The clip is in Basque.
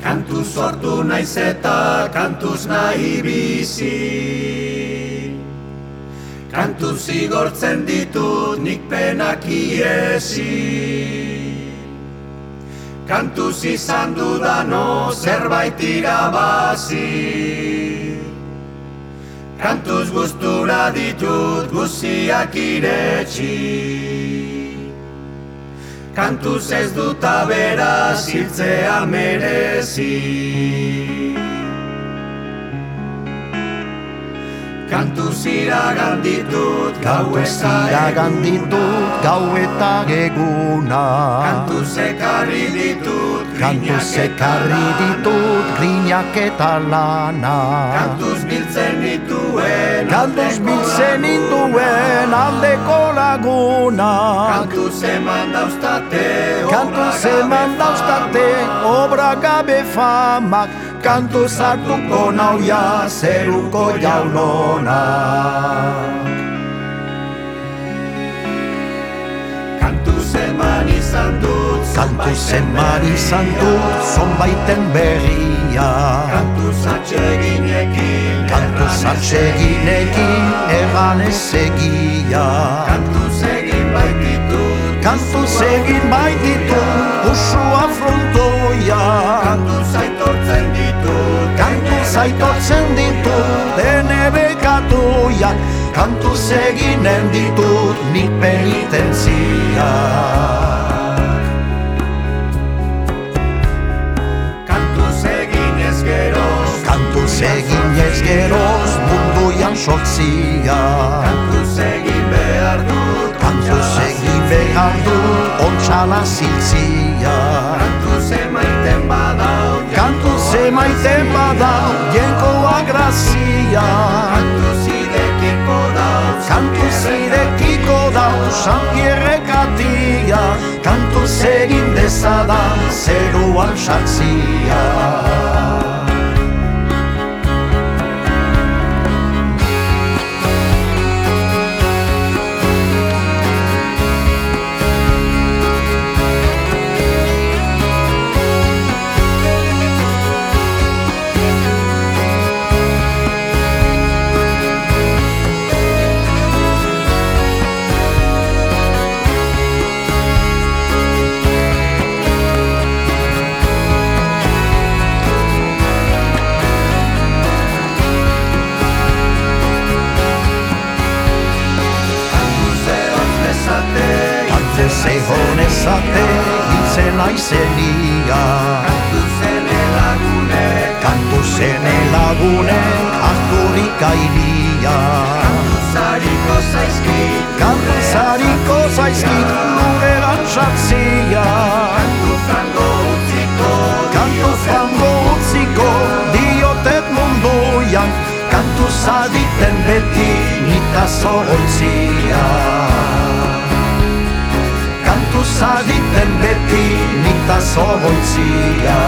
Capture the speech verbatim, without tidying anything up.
Kantuz sortu naiz eta kantuz nahi bizi. Kantuz igortzen ditut nik penak iesi. Kantuz izan dudano zerbait irabazi. Kantuz gustura ditut guziak iretsi. Kantuz ez dut aberaz hiltzea merezi. Kantuz iragan ditut gau eta eguna. Gau eta eguna. Kantuz ekarri ditut Kantuz ekarri ditut grinak eta lana. Kantuz biltzen dituen Kantuz biltzen dituen aldeko laguna. Kantuz eman dauztate Kantuz eman dauztate obra gabe famak. Kantuz hartuko nauia zeruko jaunonak. Kantuz eman izan dut Kantuz eman izan dut zonbaiten berria. Kantuz atseginekin Kantuz atseginekin erran ez egia. Kantuz egin baititut Kantuz egin baititut usua frontoia. Kantuz aitortzen ditut Kantuz aitortzen ditut dene bekatuia. Kantuz eginen ditut nik penitentzia. Kantuz egin ez geroz Kantuz egin ez geroz munduian sortzia. Kantuz egin behar dut Kantuz egin behar dut ontsala ziltzia. Kantuz emaiten badau Kantuz emaiten badau jenkoa grazia. Kantuz idekiko dau Kantuz irekiko dau sanpierrekatia. Kantuz egin dezadan zeruan sartzia. Zehon ezate hiltzen aizenia. Kantuzene lagunek Kantuzene lagunek harturik ailia. Kantuzariko zaizkit Kantuzariko zaizkit lureran sartzia. Kantuzango utziko Kantuzango utziko diotet munduian. Kantuzaditen beti nita zorrontzia. Kantuz aditen beti nita zorrontzia.